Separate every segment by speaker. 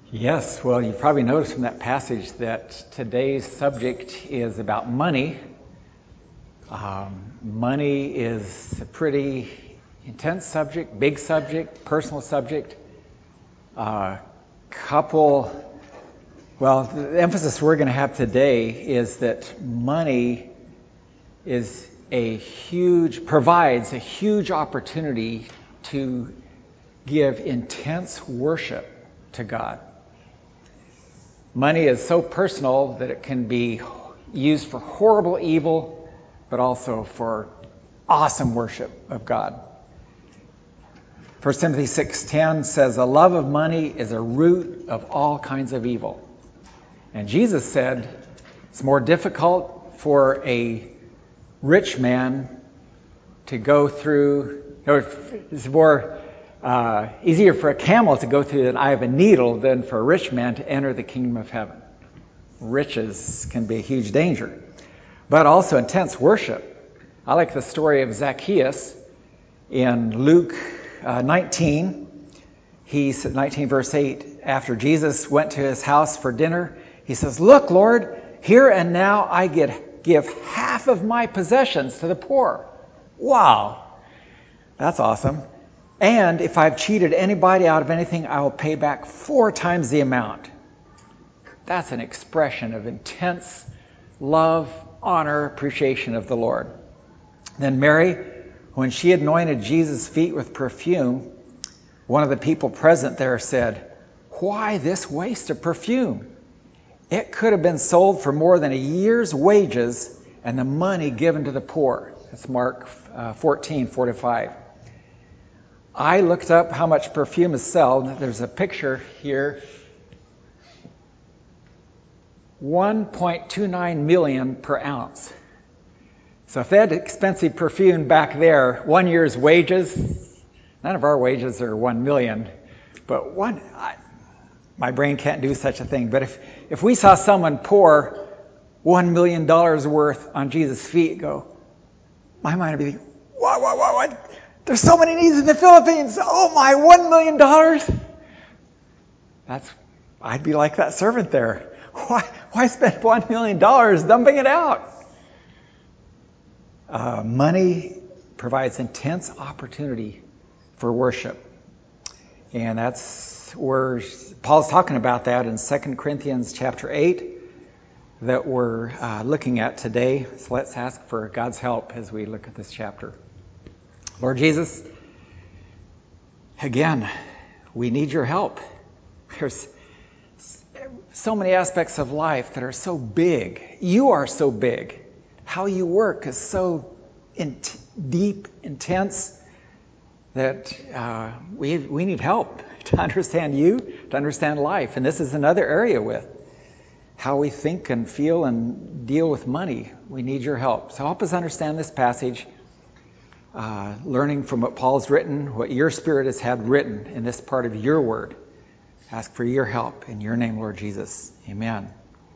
Speaker 1: Yes, well, you probably noticed from that passage that today's subject is about money. Money is a pretty intense subject, big subject, personal subject. The emphasis we're going to have today is that money provides a huge opportunity to give intense worship to God. Money is so personal that it can be used for horrible evil, but also for awesome worship of God. 1 Timothy 6:10 says, "A love of money is a root of all kinds of evil." And Jesus said it's more difficult for a rich man to go through, or it's easier for a camel to go through the eye of a needle than for a rich man to enter the kingdom of heaven. Riches can be a huge danger, but also intense worship. I like the story of Zacchaeus in Luke 19. He said, 19 verse 8, after Jesus went to his house for dinner, he says, "Look, Lord, here and now I give half of my possessions to the poor." Wow, that's awesome. "And if I've cheated anybody out of anything, I will pay back 4 times the amount." That's an expression of intense love, honor, appreciation of the Lord. Then Mary, when she anointed Jesus' feet with perfume, one of the people present there said, "Why this waste of perfume? It could have been sold for more than a year's wages and the money given to the poor." That's Mark 14:4-5. I looked up how much perfume is sold. There's a picture here. 1.29 million per ounce. So if they had expensive perfume back there, 1 year's wages, none of our wages are 1 million, but my brain can't do such a thing. But if we saw someone pour $1 million worth on Jesus' feet, my mind would be, what? There's so many needs in the Philippines. Oh my, $1 million? I'd be like that servant there. Why spend $1 million dumping it out? Money provides intense opportunity for worship. And that's where Paul's talking about that in 2 Corinthians chapter 8 that we're looking at today. So let's ask for God's help as we look at this chapter. Lord Jesus, again, we need your help. There's so many aspects of life that are so big. You are so big. How you work is so deep, intense, that we need help to understand you, to understand life. And this is another area with how we think and feel and deal with money. We need your help. So help us understand this passage, learning from what Paul's written, what your Spirit has had written in this part of your word. Ask for your help in your name, Lord Jesus. Amen.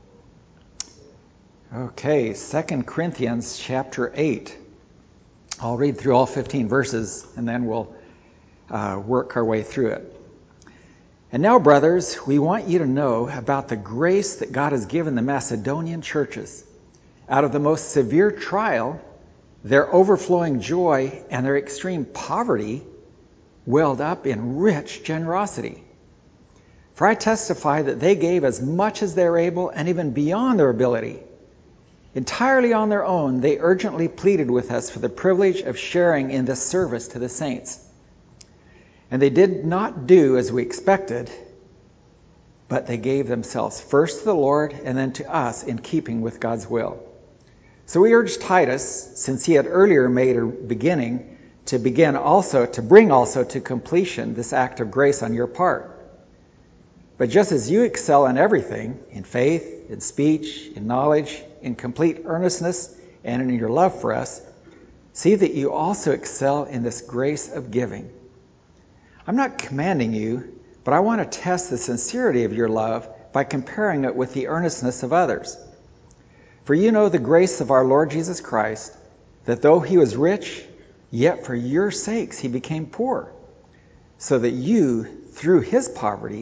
Speaker 1: Okay, 2 Corinthians chapter 8. I'll read through all 15 verses and then we'll work our way through it. "And now, brothers, we want you to know about the grace that God has given the Macedonian churches. Out of the most severe trial, their overflowing joy and their extreme poverty welled up in rich generosity. For I testify that they gave as much as they were able and even beyond their ability. Entirely on their own, they urgently pleaded with us for the privilege of sharing in this service to the saints. And they did not do as we expected, but they gave themselves first to the Lord and then to us in keeping with God's will. So we urged Titus, since he had earlier made a beginning, to bring also to completion this act of grace on your part. But just as you excel in everything, in faith, in speech, in knowledge, in complete earnestness, and in your love for us, see that you also excel in this grace of giving. I'm not commanding you, but I want to test the sincerity of your love by comparing it with the earnestness of others. For you know the grace of our Lord Jesus Christ, that though he was rich, yet for your sakes he became poor, so that you, through his poverty,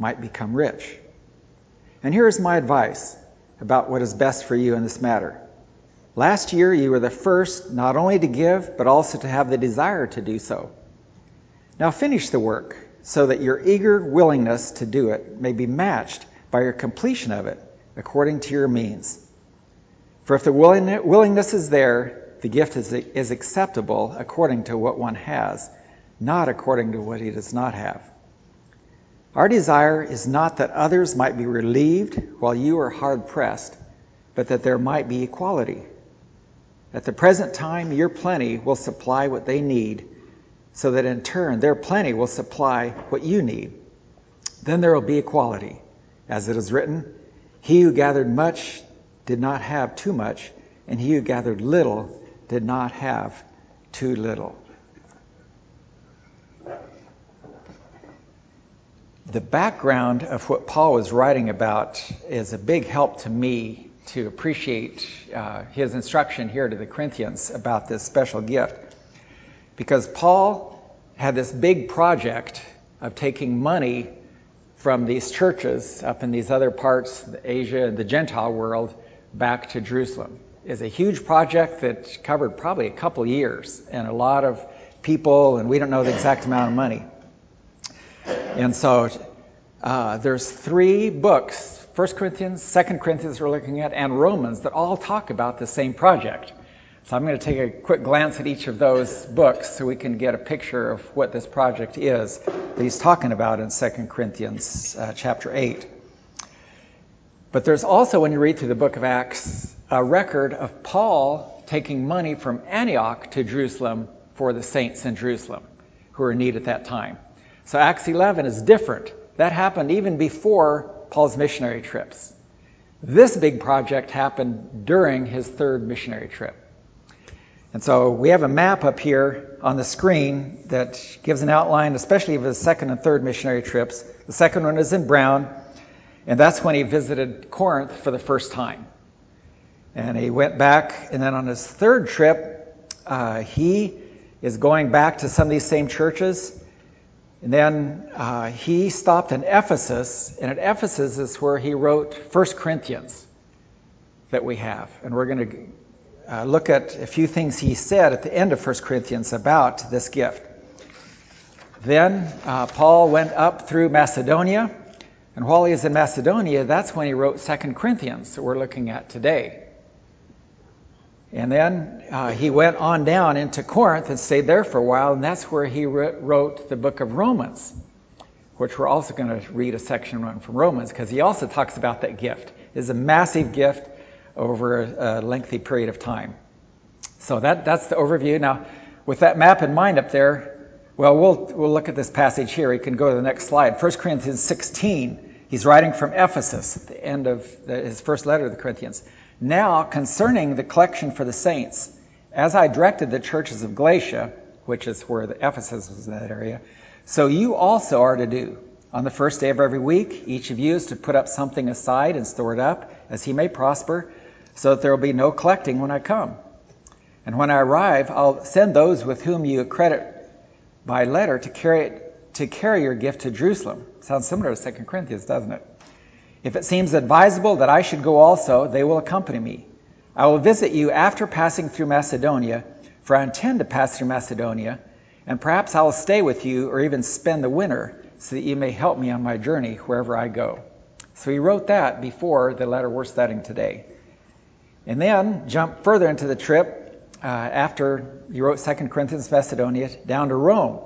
Speaker 1: might become rich. And here is my advice about what is best for you in this matter. Last year you were the first not only to give, but also to have the desire to do so. Now finish the work, so that your eager willingness to do it may be matched by your completion of it, according to your means. For if the willingness is there, the gift is acceptable according to what one has, not according to what he does not have. Our desire is not that others might be relieved while you are hard pressed, but that there might be equality. At the present time, your plenty will supply what they need, so that in turn their plenty will supply what you need. Then there will be equality. As it is written, he who gathered much did not have too much, and he who gathered little did not have too little. The background of what Paul was writing about is a big help to me to appreciate his instruction here to the Corinthians about this special gift. Because Paul had this big project of taking money from these churches up in these other parts, Asia and the Gentile world, back to Jerusalem. It's a huge project that covered probably a couple years and a lot of people, and we don't know the exact amount of money. And so there's 3 books, 1 Corinthians, 2 Corinthians we're looking at, and Romans, that all talk about the same project. So I'm going to take a quick glance at each of those books so we can get a picture of what this project is that he's talking about in 2 Corinthians chapter 8. But there's also, when you read through the book of Acts, a record of Paul taking money from Antioch to Jerusalem for the saints in Jerusalem who were in need at that time. So Acts 11 is different. That happened even before Paul's missionary trips. This big project happened during his 3rd missionary trip. And so we have a map up here on the screen that gives an outline, especially of his 2nd and 3rd missionary trips. The second one is in brown, and that's when he visited Corinth for the first time. And he went back, and then on his 3rd trip, he is going back to some of these same churches. And then he stopped in Ephesus, and at Ephesus is where he wrote 1 Corinthians that we have. And we're going to look at a few things he said at the end of 1 Corinthians about this gift. Then Paul went up through Macedonia, and while he was in Macedonia, that's when he wrote 2 Corinthians that we're looking at today. And then he went on down into Corinth and stayed there for a while, and that's where he wrote the book of Romans, which we're also going to read a section from Romans, because he also talks about that gift. It's a massive gift over a lengthy period of time. So that's the overview. Now, with that map in mind up there, well, we'll look at this passage here. You can go to the next slide. 1 Corinthians 16, he's writing from Ephesus at the end of his first letter to the Corinthians. Now, concerning the collection for the saints, as I directed the churches of Galatia, which is where the Ephesus was in that area, so you also are to do. On the first day of every week, each of you is to put up something aside and store it up, as he may prosper, so that there will be no collecting when I come. And when I arrive, I'll send those with whom you accredit by letter to carry your gift to Jerusalem. Sounds similar to 2 Corinthians, doesn't it? If it seems advisable that I should go also, they will accompany me. I will visit you after passing through Macedonia, for I intend to pass through Macedonia, and perhaps I will stay with you or even spend the winter, so that you may help me on my journey wherever I go. So he wrote that before the letter we're studying today. And then jump further into the trip, after he wrote 2 Corinthians, Macedonia, down to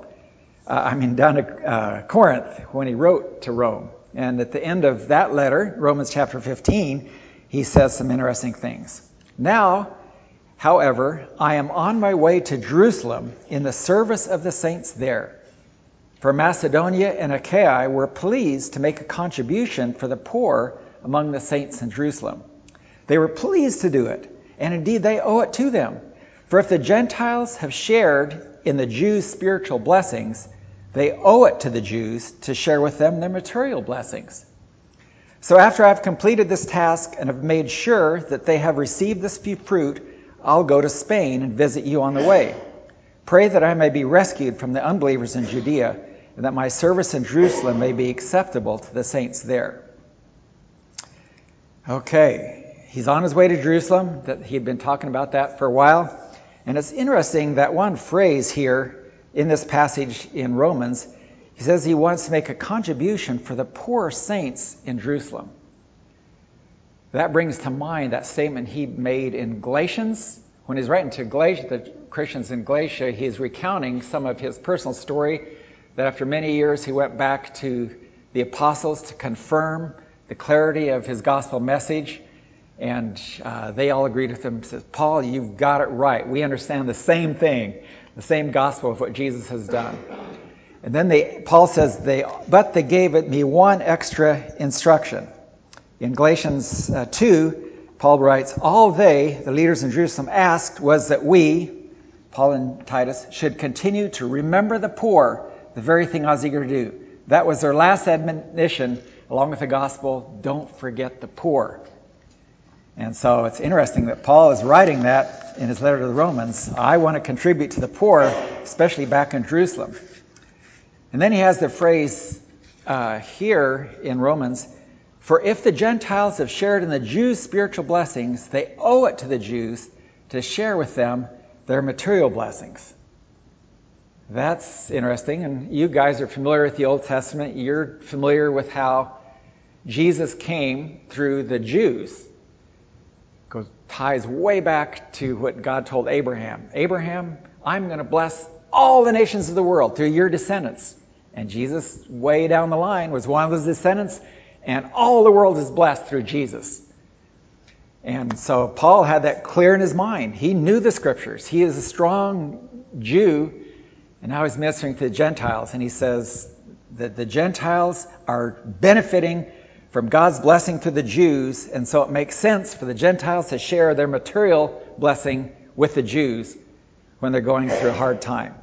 Speaker 1: Corinth, when he wrote to Rome. And at the end of that letter, Romans chapter 15, he says some interesting things. Now, however, I am on my way to Jerusalem in the service of the saints there. For Macedonia and Achaia were pleased to make a contribution for the poor among the saints in Jerusalem. They were pleased to do it, and indeed they owe it to them. For if the Gentiles have shared in the Jews' spiritual blessings, they owe it to the Jews to share with them their material blessings. So after I've completed this task and have made sure that they have received this fruit, I'll go to Spain and visit you on the way. Pray that I may be rescued from the unbelievers in Judea and that my service in Jerusalem may be acceptable to the saints there. Okay, he's on his way to Jerusalem. That he had been talking about that for a while. And it's interesting that one phrase here in this passage in Romans, he says he wants to make a contribution for the poor saints in Jerusalem. That brings to mind that statement he made in Galatians. When he's writing to the Christians in Galatia, he's recounting some of his personal story, that after many years he went back to the apostles to confirm the clarity of his gospel message, and they all agreed with him. Says, Paul, you've got it right. We understand the same thing, the same gospel of what Jesus has done. And then Paul says, but they gave me one extra instruction. In Galatians 2, Paul writes, all they, the leaders in Jerusalem, asked was that we, Paul and Titus, should continue to remember the poor, the very thing I was eager to do. That was their last admonition, along with the gospel, don't forget the poor. And so it's interesting that Paul is writing that in his letter to the Romans. I want to contribute to the poor, especially back in Jerusalem. And then he has the phrase here in Romans, for if the Gentiles have shared in the Jews' spiritual blessings, they owe it to the Jews to share with them their material blessings. That's interesting. And you guys are familiar with the Old Testament. You're familiar with how Jesus came through the Jews. Ties way back to what God told Abraham. Abraham, I'm going to bless all the nations of the world through your descendants. And Jesus, way down the line, was one of those descendants. And all the world is blessed through Jesus. And so Paul had that clear in his mind. He knew the scriptures. He is a strong Jew. And now he's ministering to the Gentiles. And he says that the Gentiles are benefiting from God's blessing to the Jews. And so it makes sense for the Gentiles to share their material blessing with the Jews when they're going through a hard time.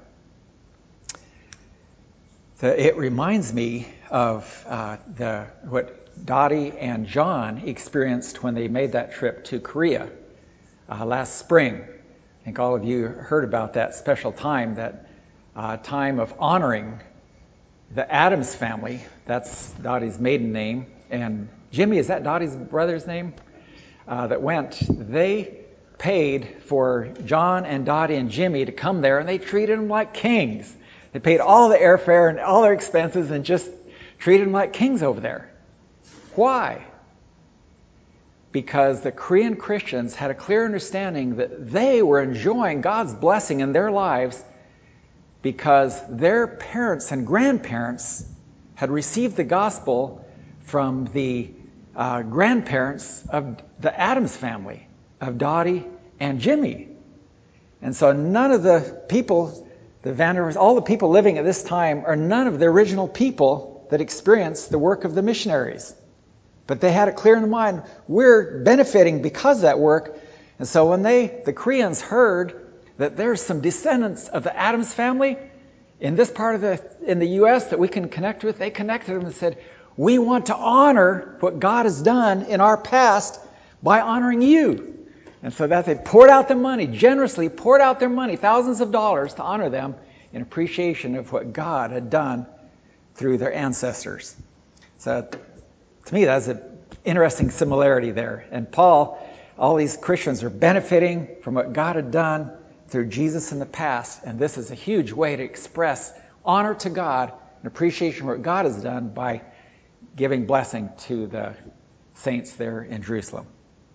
Speaker 1: So it reminds me of what Dottie and John experienced when they made that trip to Korea last spring. I think all of you heard about that special time, that time of honoring the Addams family. That's Dottie's maiden name. And Jimmy, is that Dottie's brother's name? That went. They paid for John and Dottie and Jimmy to come there, and they treated them like kings. They paid all the airfare and all their expenses and just treated them like kings over there. Why? Because the Korean Christians had a clear understanding that they were enjoying God's blessing in their lives because their parents and grandparents had received the gospel from the grandparents of the Addams family, of Dottie and Jimmy. And so none of the people, the Vanderhoof, all the people living at this time are none of the original people that experienced the work of the missionaries. But they had it clear in their mind, we're benefiting because of that work. And so when the Koreans heard that there's some descendants of the Addams family in this part of in the U.S. that we can connect with, they connected them and said, we want to honor what God has done in our past by honoring you. And so that they poured out their money, generously poured out their money, thousands of dollars to honor them in appreciation of what God had done through their ancestors. So to me, that's an interesting similarity there. And Paul, all these Christians are benefiting from what God had done through Jesus in the past. And this is a huge way to express honor to God and appreciation for what God has done by giving blessing to the saints there in Jerusalem.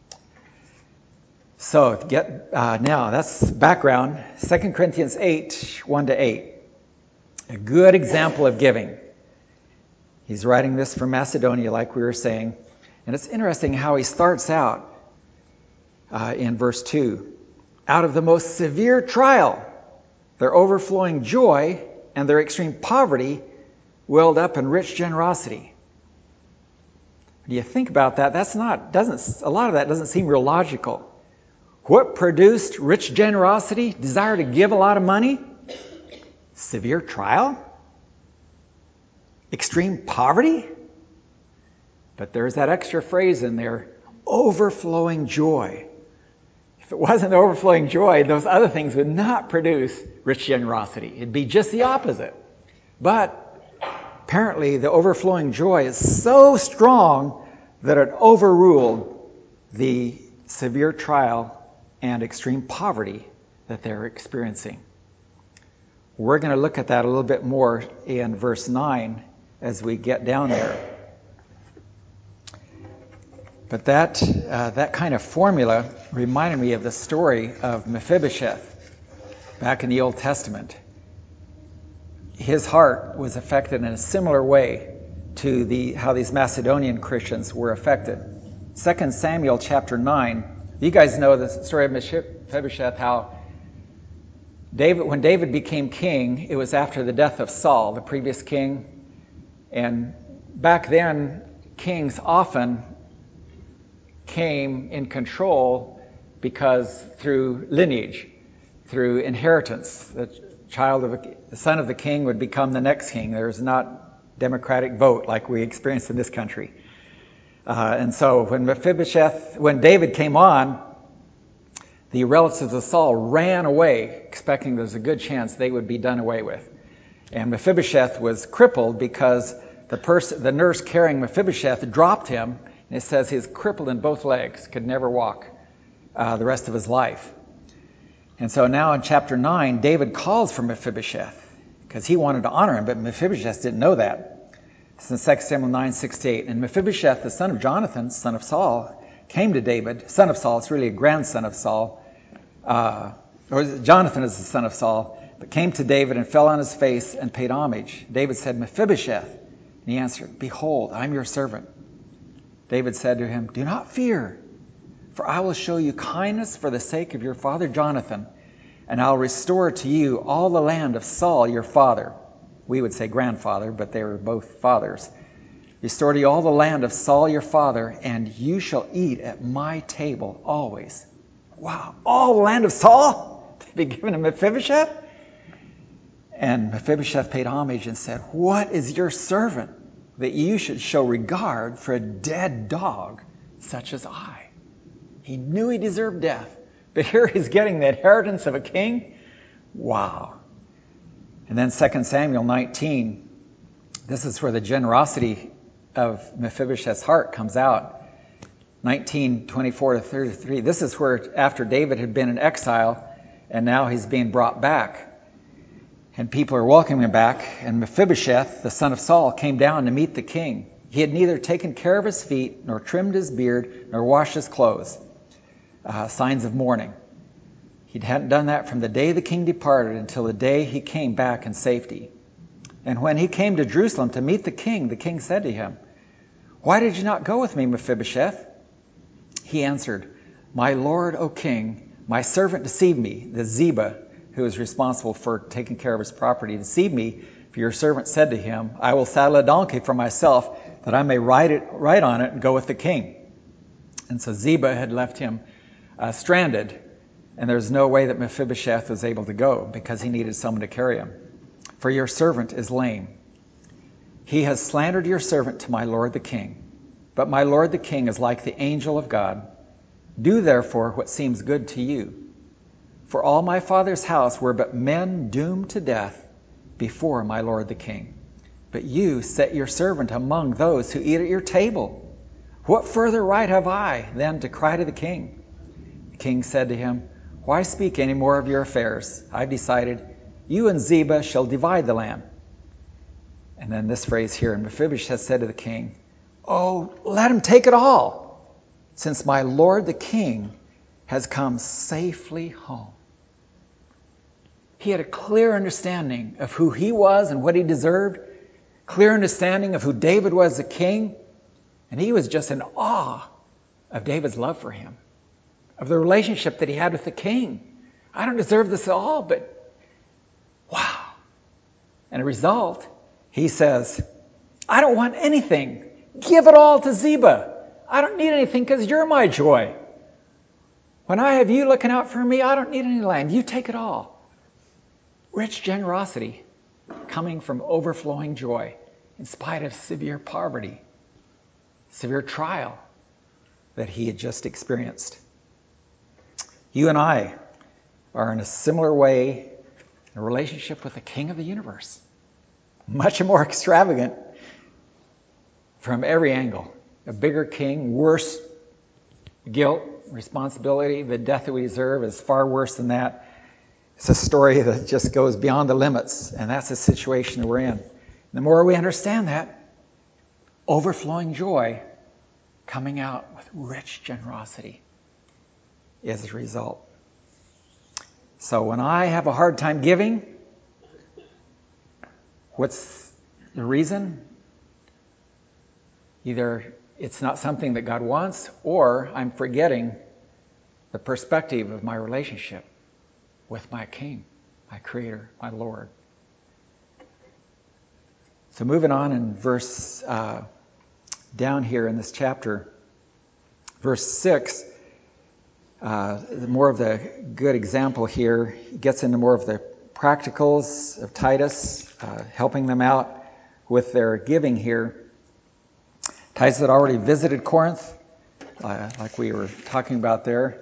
Speaker 1: So now that's background. 2 Corinthians 8, 1-8. A good example of giving. He's writing this from Macedonia, like we were saying. And it's interesting how he starts out in verse 2. Out of the most severe trial, their overflowing joy and their extreme poverty welled up in rich generosity. When you think about that, a lot of that doesn't seem real logical. What produced rich generosity, desire to give a lot of money? Severe trial? Extreme poverty? But there's that extra phrase in there, overflowing joy. If it wasn't overflowing joy, those other things would not produce rich generosity. It'd be just the opposite. But apparently the overflowing joy is so strong that it overruled the severe trial and extreme poverty that they're experiencing. We're going to look at that a little bit more in verse 9 as we get down there. But that kind of formula reminded me of the story of Mephibosheth back in the Old Testament. His heart was affected in a similar way to how these Macedonian Christians were affected. 2 Samuel chapter 9, you guys know the story of Mephibosheth, how when David became king, it was after the death of Saul, the previous king. And back then, kings often came in control because through lineage, through inheritance. The son of the king would become the next king. There's not democratic vote like we experience in this country. And so when David came on, the relatives of Saul ran away, expecting there's a good chance they would be done away with. And Mephibosheth was crippled because the nurse carrying Mephibosheth dropped him, and it says he's crippled in both legs, could never walk the rest of his life. And so now in chapter 9, David calls for Mephibosheth because he wanted to honor him, but Mephibosheth didn't know that. It's in 2 Samuel 9:6-8. And Mephibosheth, the son of Jonathan, son of Saul, came to David. Son of Saul, it's really a grandson of Saul. Or Jonathan is the son of Saul, but came to David and fell on his face and paid homage. David said, Mephibosheth. And he answered, Behold, I'm your servant. David said to him, Do not fear, for I will show you kindness for the sake of your father Jonathan, and I'll restore to you all the land of Saul your father. We would say grandfather, but they were both fathers. Restore to you all the land of Saul your father, and you shall eat at my table always. Wow, all the land of Saul to be given to Mephibosheth? And Mephibosheth paid homage and said, What is your servant that you should show regard for a dead dog such as I? He knew he deserved death, but here he's getting the inheritance of a king? Wow. And then 2 Samuel 19, this is where the generosity of Mephibosheth's heart comes out. 19:24-33. This is where after David had been in exile, and now he's being brought back. And people are welcoming him back. And Mephibosheth, the son of Saul, came down to meet the king. He had neither taken care of his feet, nor trimmed his beard, nor washed his clothes. Signs of mourning. He hadn't done that from the day the king departed until the day he came back in safety. And when he came to Jerusalem to meet the king said to him, Why did you not go with me, Mephibosheth? He answered, My lord, O king, my servant deceived me, the Ziba, who is responsible for taking care of his property, deceived me, for your servant said to him, I will saddle a donkey for myself, that I may ride on it and go with the king. And so Ziba had left him stranded, and there's no way that Mephibosheth was able to go because he needed someone to carry him. For your servant is lame. He has slandered your servant to my lord the king. But my lord the king is like the angel of God. Do therefore what seems good to you. For all my father's house were but men doomed to death before my lord the king. But you set your servant among those who eat at your table. What further right have I then to cry to the king? The king said to him, Why speak any more of your affairs? I've decided, you and Ziba shall divide the land. And then this phrase here, and Mephibosheth said to the king, Oh, let him take it all, since my lord the king has come safely home. He had a clear understanding of who he was and what he deserved, clear understanding of who David was the king, and he was just in awe of David's love for him, of the relationship that he had with the king. I don't deserve this at all, but wow. And a result, he says, I don't want anything. Give it all to Ziba. I don't need anything because you're my joy. When I have you looking out for me, I don't need any land. You take it all. Rich generosity coming from overflowing joy in spite of severe poverty, severe trial that he had just experienced. You and I are in a similar way in a relationship with the King of the universe. much more extravagant from every angle. A bigger king, worse guilt, responsibility. The death that we deserve is far worse than that. It's a story that just goes beyond the limits, and that's the situation we're in. The more we understand that, overflowing joy coming out with rich generosity is the result. So when I have a hard time giving, what's the reason? Either it's not something that God wants, or I'm forgetting the perspective of my relationship with my King, my Creator, my Lord. So moving on in verse down here in this chapter, verse 6, more of the good example here. He gets into more of the practicals of Titus, helping them out with their giving here. Titus had already visited Corinth, like we were talking about there.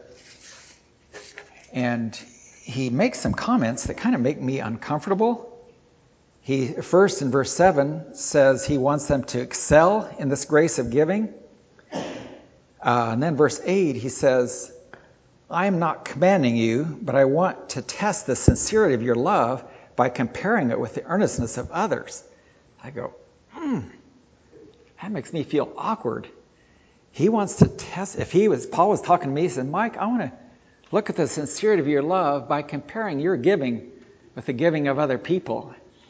Speaker 1: And he makes some comments that kind of make me uncomfortable. He first in verse 7 says he wants them to excel in this grace of giving. And then verse 8 he says, I am not commanding you, but I want to test the sincerity of your love by comparing it with the earnestness of others. I go, that makes me feel awkward. He wants to test. Paul was talking to me, he said, Mike, I want to look at the sincerity of your love by comparing your giving with the giving of other people.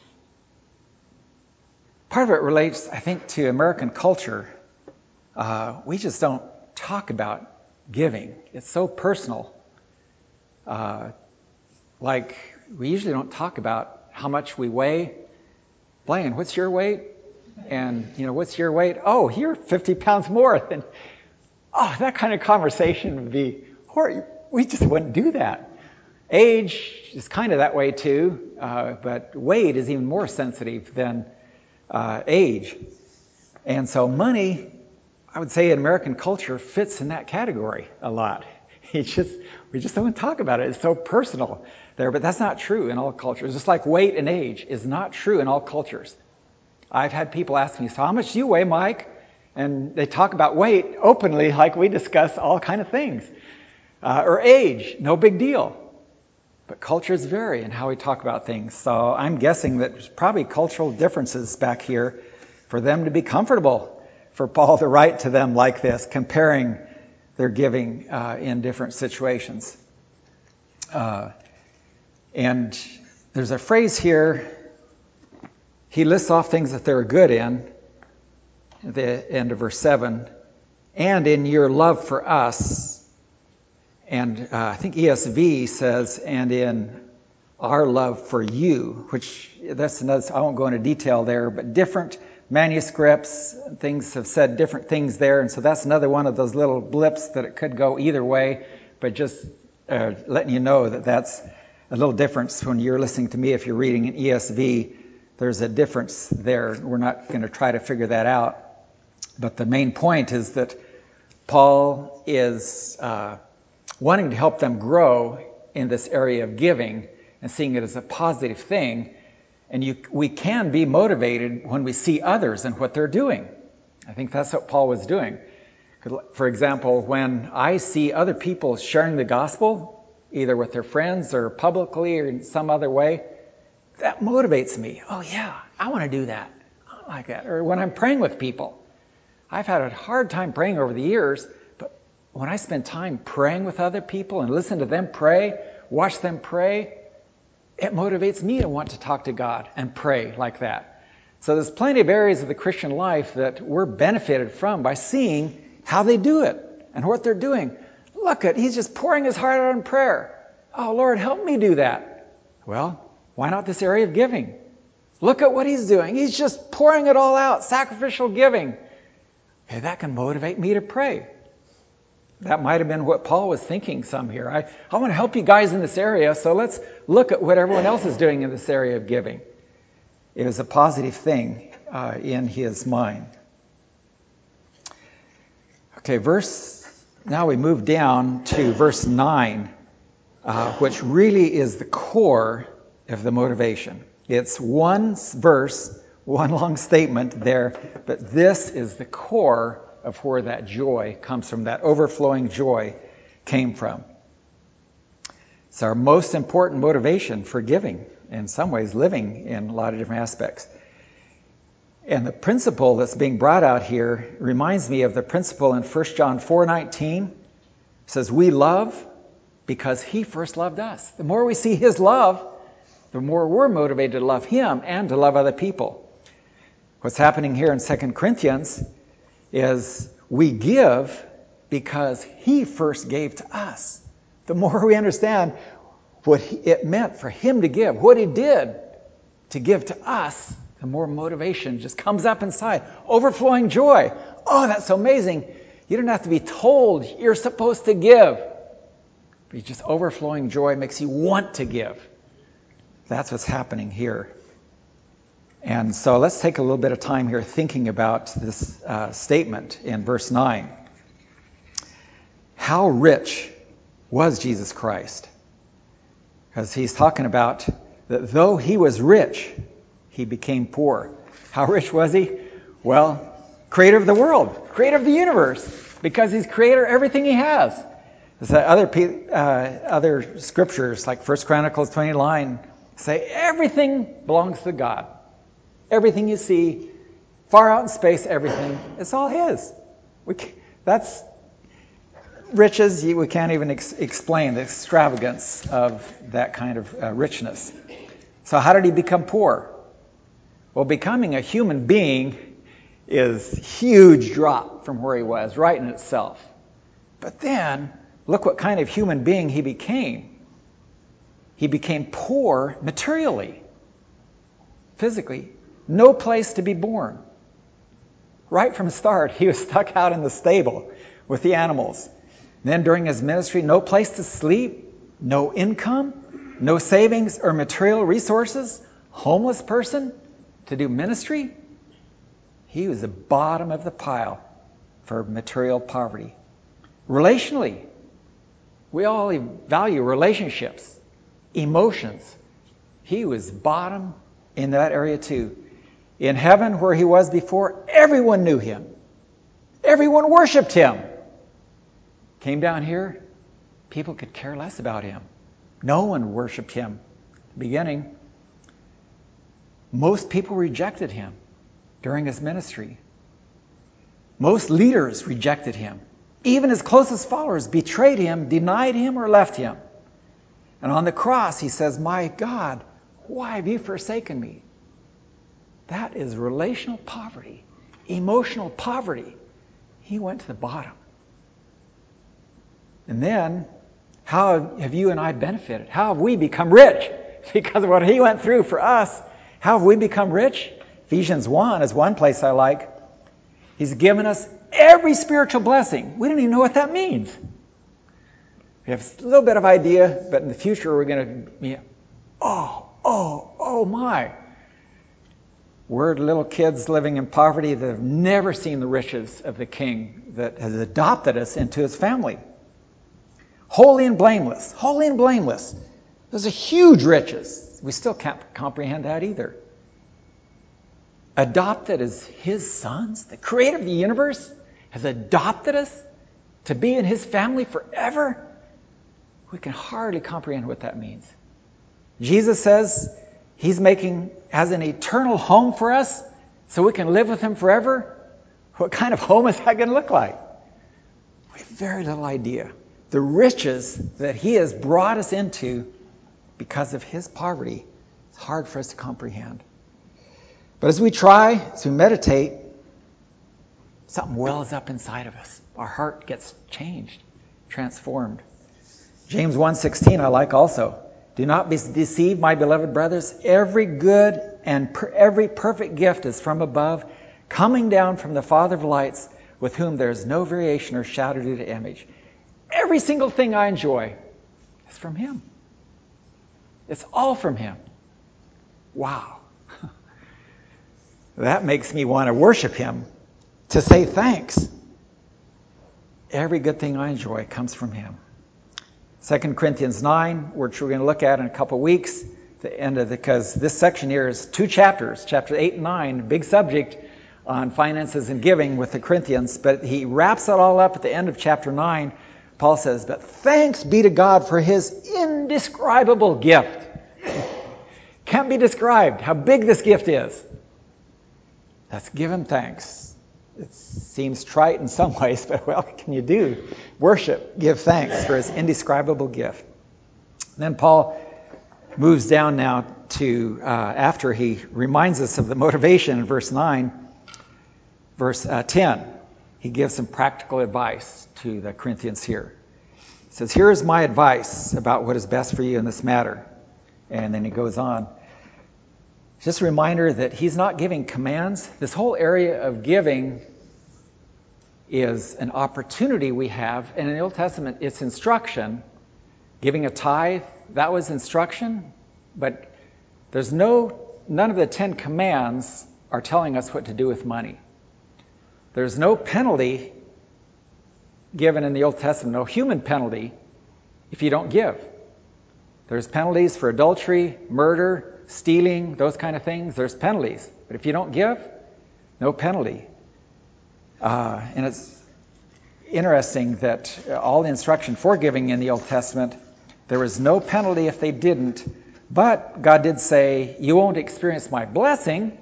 Speaker 1: Part of it relates, I think, to American culture. We just don't talk about giving. It's so personal. Like, we usually don't talk about how much we weigh. Blaine, what's your weight? And, what's your weight? Oh, you're 50 pounds more than... Oh, that kind of conversation would be horrible. We just wouldn't do that. Age is kind of that way too, but weight is even more sensitive than age. And so money, I would say in American culture, fits in that category a lot. We just don't talk about it. It's so personal there, but that's not true in all cultures. Just like weight and age is not true in all cultures. I've had people ask me, so how much do you weigh, Mike? And they talk about weight openly, like we discuss all kind of things. Or age, no big deal. But cultures vary in how we talk about things. So I'm guessing that there's probably cultural differences back here for them to be comfortable for Paul to write to them like this, comparing their giving in different situations. And there's a phrase here. He lists off things that they're good in, at the end of verse 7, and in your love for us. And I think ESV says, and in our love for you, which that's another, I won't go into detail there, but different manuscripts, things have said different things there. And so that's another one of those little blips that it could go either way, but just letting you know that that's a little difference when you're listening to me. If you're reading an ESV, there's a difference there. We're not going to try to figure that out. But the main point is that Paul is wanting to help them grow in this area of giving and seeing it as a positive thing. And we can be motivated when we see others and what they're doing. I think that's what Paul was doing. For example, when I see other people sharing the gospel, either with their friends or publicly or in some other way, that motivates me. Oh yeah, I want to do that. I like that. Or when I'm praying with people. I've had a hard time praying over the years, but when I spend time praying with other people and listen to them pray, watch them pray, it motivates me to want to talk to God and pray like that. So there's plenty of areas of the Christian life that we're benefited from by seeing how they do it and what they're doing. Look he's just pouring his heart out in prayer. Oh, Lord, help me do that. Well, why not this area of giving? Look at what he's doing. He's just pouring it all out, sacrificial giving. Okay, that can motivate me to pray. That might have been what Paul was thinking some here. I want to help you guys in this area, so let's look at what everyone else is doing in this area of giving. It was a positive thing in his mind. Okay, now we move down to verse 9, which really is the core of the motivation. It's one verse, one long statement there, but this is the core of where that joy comes from, that overflowing joy came from. It's our most important motivation for giving, in some ways living in a lot of different aspects. And the principle that's being brought out here reminds me of the principle in 1 John 4:19. It says, we love because he first loved us. The more we see his love, the more we're motivated to love him and to love other people. What's happening here in 2 Corinthians is we give because he first gave to us. The more we understand what it meant for him to give, what he did to give to us, the more motivation just comes up inside. Overflowing joy. Oh, that's so amazing. You don't have to be told you're supposed to give. But just overflowing joy makes you want to give. That's what's happening here. And so let's take a little bit of time here thinking about this statement in verse 9. How rich was Jesus Christ? Because he's talking about that though he was rich, he became poor. How rich was he? Well, creator of the world, creator of the universe, because he's creator of everything he has. Other scriptures like 1 Chronicles 29 say everything belongs to God. Everything you see, far out in space, everything, it's all his. That's riches, we can't even explain the extravagance of that kind of richness. So how did he become poor? Well, becoming a human being is a huge drop from where he was, right in itself. But then, look what kind of human being he became. He became poor materially, physically. No place to be born. Right from the start, he was stuck out in the stable with the animals. Then during his ministry, no place to sleep, no income, no savings or material resources, homeless person to do ministry. He was the bottom of the pile for material poverty. Relationally, we all value relationships, emotions. He was bottom in that area too. In heaven, where he was before, everyone knew him. Everyone worshiped him. Came down here, people could care less about him. No one worshiped him. Beginning, most people rejected him during his ministry. Most leaders rejected him. Even his closest followers betrayed him, denied him, or left him. And on the cross, he says, my God, why have you forsaken me? That is relational poverty, emotional poverty. He went to the bottom. And then, how have you and I benefited? How have we become rich? Because of what he went through for us. How have we become rich? Ephesians 1 is one place I like. He's given us every spiritual blessing. We don't even know what that means. We have a little bit of idea, but in the future we're going to, oh my. We're little kids living in poverty that have never seen the riches of the King that has adopted us into his family. Holy and blameless. Holy and blameless. Those are huge riches. We still can't comprehend that either. Adopted as his sons. The creator of the universe has adopted us to be in his family forever. We can hardly comprehend what that means. Jesus says he's has an eternal home for us so we can live with him forever. What kind of home is that going to look like? We have very little idea. The riches that he has brought us into because of his poverty, it's hard for us to comprehend. But as we meditate, something wells up inside of us. Our heart gets changed, transformed. James 1:16 I like also. Do not be deceived, my beloved brothers. Every good and every perfect gift is from above, coming down from the Father of lights, with whom there is no variation or shadow due to image. Every single thing I enjoy is from him. It's all from him. Wow. That makes me want to worship him, to say thanks. Every good thing I enjoy comes from him. 2 Corinthians 9, which we're going to look at in a couple weeks, the end of because this section here is 2 chapters, chapter 8 and 9, big subject on finances and giving with the Corinthians, but he wraps it all up at the end of chapter 9. Paul says, but thanks be to God for his indescribable gift. Can't be described how big this gift is. Let's give him thanks. It seems trite in some ways, but what can you do? Worship, give thanks for his indescribable gift. Then Paul moves down now to, after he reminds us of the motivation in verse 9, verse 10, he gives some practical advice to the Corinthians here. He says, here is my advice about what is best for you in this matter. And then he goes on. Just a reminder that he's not giving commands. This whole area of giving is an opportunity we have. And in the Old Testament, it's instruction. Giving a tithe, that was instruction. But there's none of the 10 commands are telling us what to do with money. There's no penalty given in the Old Testament, no human penalty, if you don't give. There's penalties for adultery, murder, stealing, those kind of things. There's penalties. But if you don't give, no penalty. And it's interesting that all the instruction for giving in the Old Testament, there was no penalty if they didn't. But God did say, you won't experience my blessing,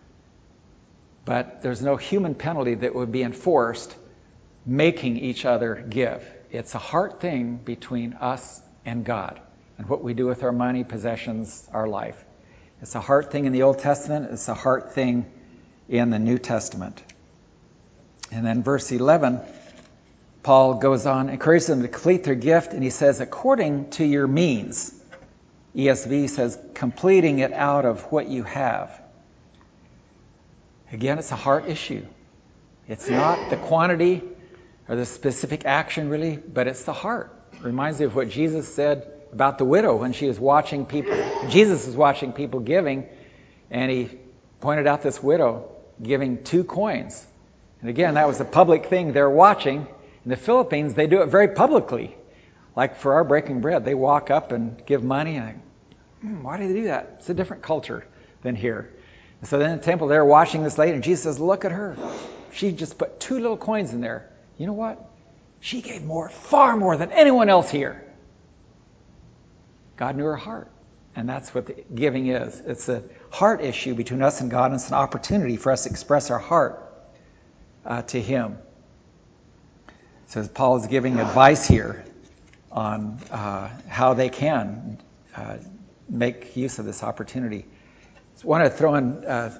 Speaker 1: but there's no human penalty that would be enforced making each other give. It's a heart thing between us and God and what we do with our money, possessions, our life. It's a heart thing in the Old Testament. It's a heart thing in the New Testament. And then verse 11, Paul goes on, encourages them to complete their gift, and he says, according to your means. ESV says, completing it out of what you have. Again, it's a heart issue. It's not the quantity or the specific action, really, but it's the heart. It reminds me of what Jesus said about the widow when she was watching people. Jesus was watching people giving, and he pointed out this widow giving 2 coins. And again, that was a public thing they're watching. In the Philippines, they do it very publicly. Like for our breaking bread, they walk up and give money, and why do they do that? It's a different culture than here. And so then in the temple, they're watching this lady, and Jesus says, look at her. She just put 2 little coins in there. You know what? She gave more, far more than anyone else here. God knew her heart. And that's what the giving is. It's a heart issue between us and God, and it's an opportunity for us to express our heart to Him. So Paul is giving advice here on how they can make use of this opportunity. I want to throw in,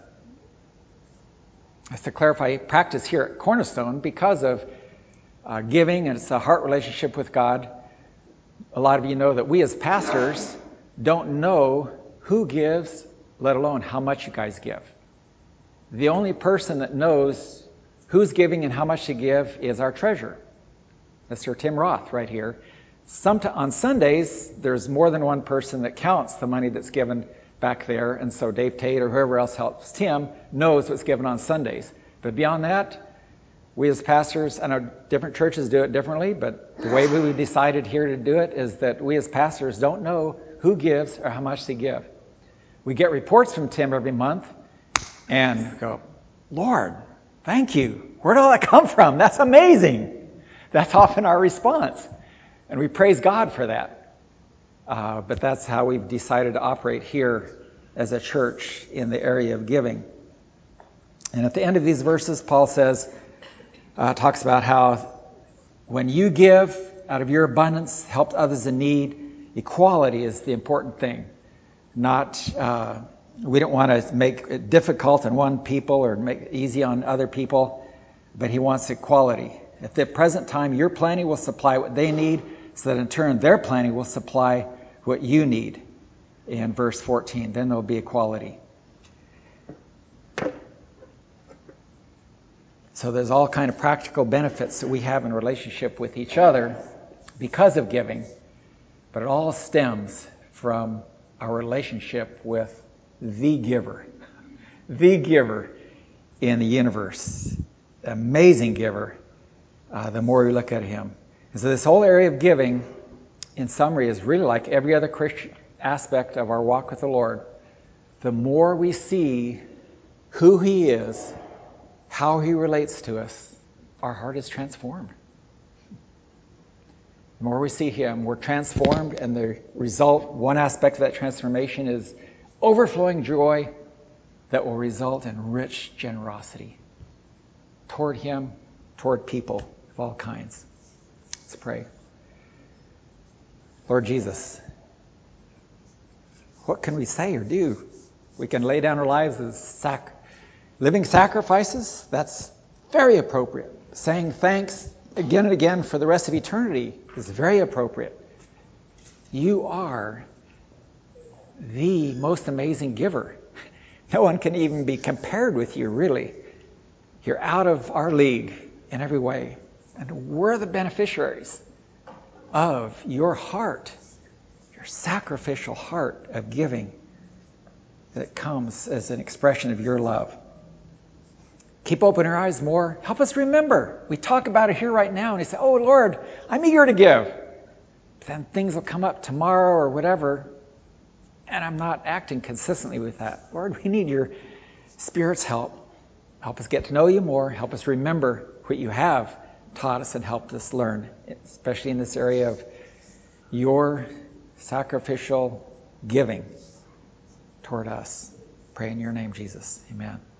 Speaker 1: just to clarify, practice here at Cornerstone because of giving, and it's a heart relationship with God. A lot of you know that we as pastors don't know who gives, let alone how much you guys give. The only person that knows who's giving and how much to give is our treasurer, Mr. Tim Roth, right here. On Sundays, there's more than one person that counts the money that's given back there, and so Dave Tate or whoever else helps Tim knows what's given on Sundays. But beyond that, we as pastors, I know different churches do it differently, but the way we decided here to do it is that we as pastors don't know who gives or how much they give. We get reports from Tim every month and go, Lord, thank you. Where did all that come from? That's amazing. That's often our response. And we praise God for that. But that's how we've decided to operate here as a church in the area of giving. And at the end of these verses, Paul says, talks about how when you give out of your abundance, help others in need, equality is the important thing. Not, we don't want to make it difficult on one people or make it easy on other people, but he wants equality. At the present time, your planning will supply what they need, so that in turn their planning will supply what you need. In verse 14, then there will be equality. So there's all kind of practical benefits that we have in relationship with each other because of giving, but it all stems from our relationship with the giver in the universe, amazing giver, the more we look at him. And so this whole area of giving, in summary, is really like every other Christian aspect of our walk with the Lord, the more we see who He is, how He relates to us, our heart is transformed. The more we see Him, we're transformed, and the result, one aspect of that transformation is overflowing joy that will result in rich generosity toward Him, toward people of all kinds. Let's pray. Lord Jesus, what can we say or do? We can lay down our lives as living sacrifices. That's very appropriate. Saying thanks again and again for the rest of eternity is very appropriate. You are the most amazing giver. No one can even be compared with you, really. You're out of our league in every way. And we're the beneficiaries of your heart, your sacrificial heart of giving that comes as an expression of your love. Keep open our eyes more. Help us remember. We talk about it here right now, and you say, oh, Lord, I'm eager to give. But then things will come up tomorrow or whatever, and I'm not acting consistently with that. Lord, we need your Spirit's help. Help us get to know you more. Help us remember what you have taught us and helped us learn, especially in this area of your sacrificial giving toward us. Pray in your name, Jesus. Amen.